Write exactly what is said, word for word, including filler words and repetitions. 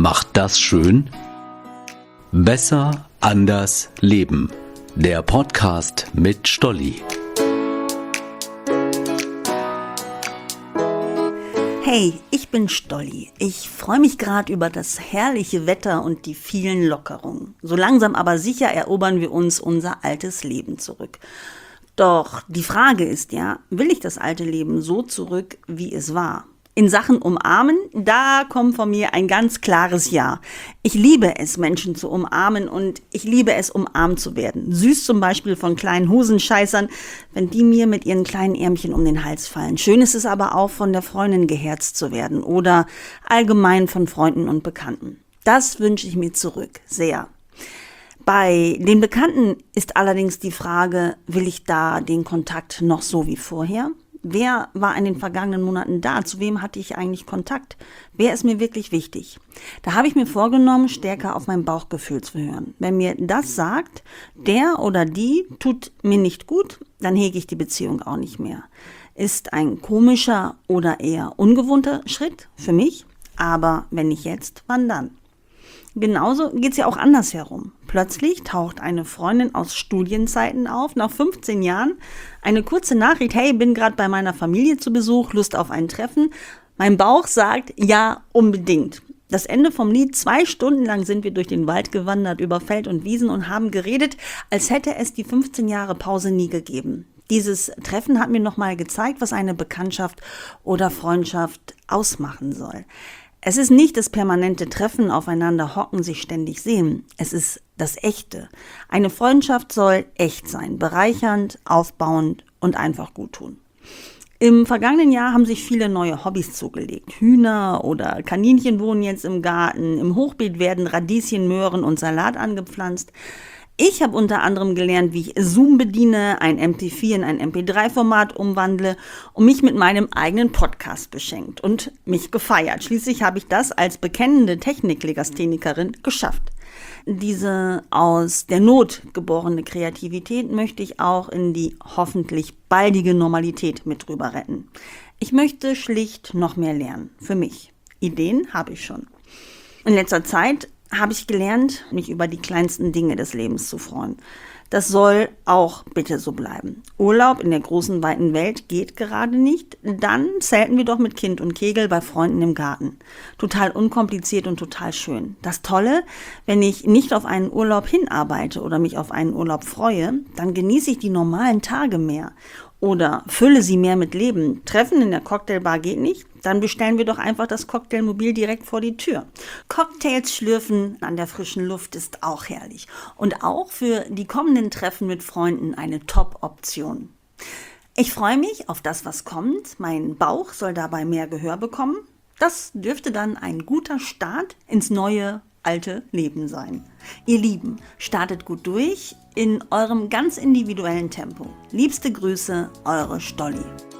macht das schön? Besser, anders, leben. Der Podcast mit Stolli. Hey, ich bin Stolli. Ich freue mich gerade über das herrliche Wetter und die vielen Lockerungen. So langsam aber sicher erobern wir uns unser altes Leben zurück. Doch die Frage ist ja, will ich das alte Leben so zurück, wie es war? In Sachen Umarmen, da kommt von mir ein ganz klares Ja. Ich liebe es, Menschen zu umarmen und ich liebe es, umarmt zu werden. Süß zum Beispiel von kleinen Hosenscheißern, wenn die mir mit ihren kleinen Ärmchen um den Hals fallen. Schön ist es aber auch, von der Freundin geherzt zu werden oder allgemein von Freunden und Bekannten. Das wünsche ich mir zurück, sehr. Bei den Bekannten ist allerdings die Frage, will ich da den Kontakt noch so wie vorher? Wer war in den vergangenen Monaten da? Zu wem hatte ich eigentlich Kontakt? Wer ist mir wirklich wichtig? Da habe ich mir vorgenommen, stärker auf mein Bauchgefühl zu hören. Wenn mir das sagt, der oder die tut mir nicht gut, dann hege ich die Beziehung auch nicht mehr. Ist ein komischer oder eher ungewohnter Schritt für mich, aber wenn nicht jetzt, wann dann? Genauso geht's ja auch andersherum. Plötzlich taucht eine Freundin aus Studienzeiten auf, nach fünfzehn Jahren, eine kurze Nachricht, hey, bin gerade bei meiner Familie zu Besuch, Lust auf ein Treffen. Mein Bauch sagt, ja, unbedingt. Das Ende vom Lied, zwei Stunden lang sind wir durch den Wald gewandert, über Feld und Wiesen und haben geredet, als hätte es die fünfzehn Jahre Pause nie gegeben. Dieses Treffen hat mir nochmal gezeigt, was eine Bekanntschaft oder Freundschaft ausmachen soll. Es ist nicht das permanente Treffen, aufeinander hocken, sich ständig sehen. Es ist das Echte. Eine Freundschaft soll echt sein, bereichernd, aufbauend und einfach gut tun. Im vergangenen Jahr haben sich viele neue Hobbys zugelegt. Hühner oder Kaninchen wohnen jetzt im Garten. Im Hochbeet werden Radieschen, Möhren und Salat angepflanzt. Ich habe unter anderem gelernt, wie ich Zoom bediene, ein M P vier in ein M P drei Format umwandle und mich mit meinem eigenen Podcast beschenkt und mich gefeiert. Schließlich habe ich das als bekennende Techniklegasthenikerin geschafft. Diese aus der Not geborene Kreativität möchte ich auch in die hoffentlich baldige Normalität mit rüber retten. Ich möchte schlicht noch mehr lernen. Für mich. Ideen habe ich schon. In letzter Zeit habe ich gelernt, mich über die kleinsten Dinge des Lebens zu freuen. Das soll auch bitte so bleiben. Urlaub in der großen, weiten Welt geht gerade nicht. Dann zelten wir doch mit Kind und Kegel bei Freunden im Garten. Total unkompliziert und total schön. Das Tolle, wenn ich nicht auf einen Urlaub hinarbeite oder mich auf einen Urlaub freue, dann genieße ich die normalen Tage mehr. Oder fülle sie mehr mit Leben. Treffen in der Cocktailbar geht nicht? Dann bestellen wir doch einfach das Cocktailmobil direkt vor die Tür. Cocktails schlürfen an der frischen Luft ist auch herrlich. Und auch für die kommenden Treffen mit Freunden eine Top-Option. Ich freue mich auf das, was kommt. Mein Bauch soll dabei mehr Gehör bekommen. Das dürfte dann ein guter Start ins neue alte Leben sein. Ihr Lieben, startet gut durch in eurem ganz individuellen Tempo. Liebste Grüße, eure Stolli.